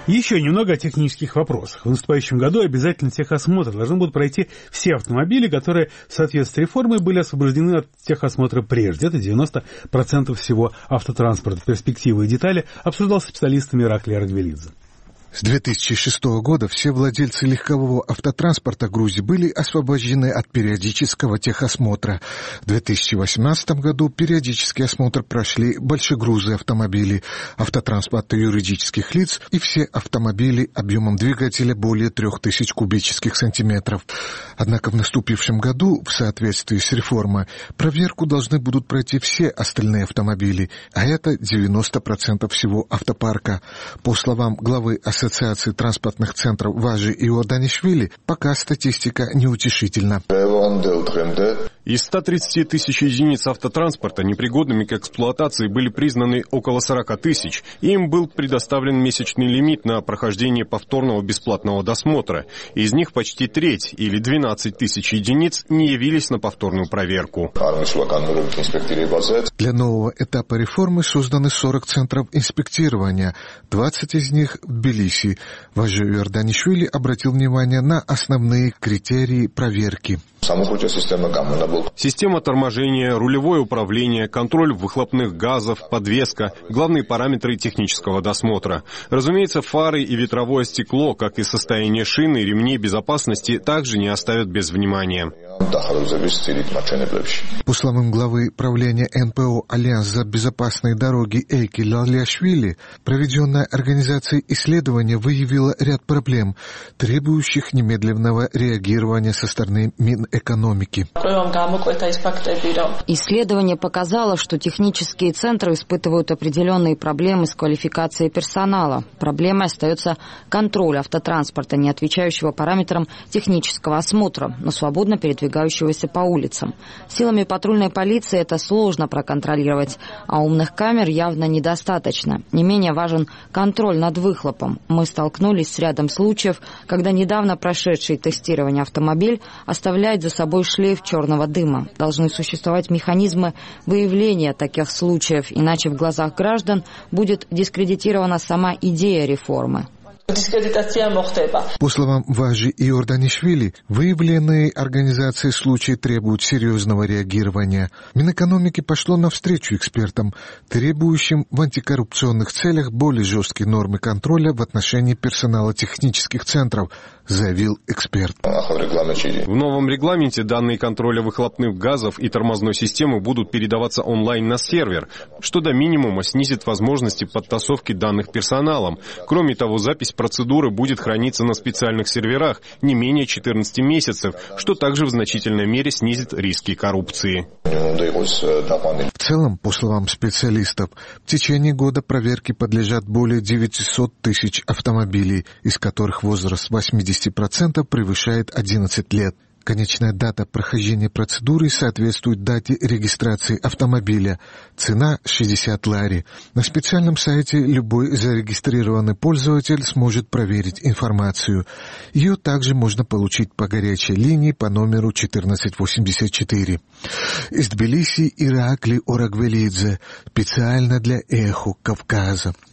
Еще немного о технических вопросах. В наступающем году обязательно техосмотр должны будут пройти все автомобили, которые в соответствии с реформой были освобождены от техосмотра прежде. Это 90% всего автотранспорта. Перспективы и детали обсуждал с специалистами Ираклий Аргвелидзе. С 2006 года все владельцы легкового автотранспорта Грузии были освобождены от периодического техосмотра. В 2018 году периодический осмотр прошли большегрузы автомобили, автотранспорта юридических лиц и все автомобили объемом двигателя более 3000 кубических сантиметров. Однако в наступившем году, в соответствии с реформой, проверку должны будут пройти все остальные автомобили, а это 90% всего автопарка. По словам главы Ассоциации транспортных центров Важи Иорданишвили, пока статистика неутешительна. Из 130 тысяч единиц автотранспорта непригодными к эксплуатации были признаны около 40 тысяч, и им был предоставлен месячный лимит на прохождение повторного бесплатного досмотра. Из них почти треть, или 12 тысяч единиц, не явились на повторную проверку. Для нового этапа реформы созданы 40 центров инспектирования, 20 из них в Тбилиси. Важи Иорданишвили обратил внимание на основные критерии проверки. Система торможения, рулевое управление, контроль выхлопных газов, подвеска – главные параметры технического досмотра. Разумеется, фары и ветровое стекло, как и состояние шины и ремней безопасности, также не оставят без внимания. По словам главы правления НПО «Альянс за безопасные дороги» Эйки Лалиашвили, проведенная организацией исследование выявила ряд проблем, требующих немедленного реагирования со стороны Минэкономики. Исследование показало, что технические центры испытывают определенные проблемы с квалификацией персонала. Проблемой остается контроль автотранспорта, не отвечающего параметрам технического осмотра, но свободно передвигающегося по улицам. Силами патрульной полиции это сложно проконтролировать, а умных камер явно недостаточно. Не менее важен контроль над выхлопом. Мы столкнулись с рядом случаев, когда недавно прошедший тестирование автомобиль оставляет за собой шлейф черного дыма. Должны существовать механизмы выявления таких случаев, иначе в глазах граждан будет дискредитирована сама идея реформы. По словам Важи Иорданишвили, выявленные организацией случаи требуют серьезного реагирования. Минэкономики пошло навстречу экспертам, требующим в антикоррупционных целях более жесткие нормы контроля в отношении персонала технических центров, заявил эксперт. В новом регламенте данные контроля выхлопных газов и тормозной системы будут передаваться онлайн на сервер, что до минимума снизит возможности подтасовки данных персоналом. Кроме того, запись процедуры будет храниться на специальных серверах не менее 14 месяцев, что также в значительной мере снизит риски коррупции. В целом, по словам специалистов, в течение года проверке подлежат более 900 тысяч автомобилей, из которых возраст 80% превышает 11 лет. Конечная дата прохождения процедуры соответствует дате регистрации автомобиля. Цена 60 лари. На специальном сайте любой зарегистрированный пользователь сможет проверить информацию. Ее также можно получить по горячей линии по номеру 1484. Из Тбилиси Ираклий Аргвелидзе. Специально для Эхо Кавказа.